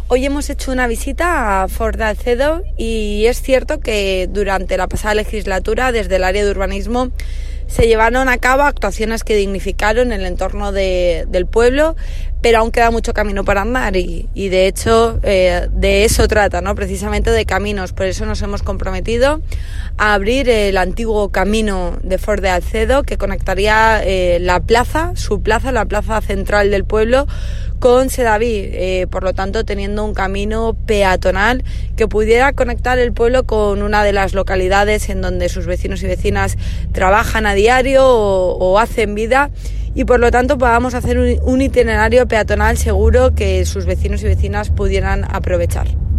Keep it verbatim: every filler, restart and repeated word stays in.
Hoy hemos hecho una visita a Fort de Alcedo y es cierto que durante la pasada legislatura, desde el área de urbanismo, se llevaron a cabo actuaciones que dignificaron el entorno de, del pueblo, pero aún queda mucho camino para andar y, y de hecho eh, de eso trata, ¿no? Precisamente de caminos. Por eso nos hemos comprometido a abrir el antiguo camino de Fort de Alcedo, que conectaría eh, la plaza, su plaza, la plaza central del pueblo, con Sedaví, eh, por lo tanto teniendo un camino peatonal que pudiera conectar el pueblo con una de las localidades en donde sus vecinos y vecinas trabajan a diario o, o hacen vida, y por lo tanto podamos hacer un, un itinerario peatonal seguro que sus vecinos y vecinas pudieran aprovechar.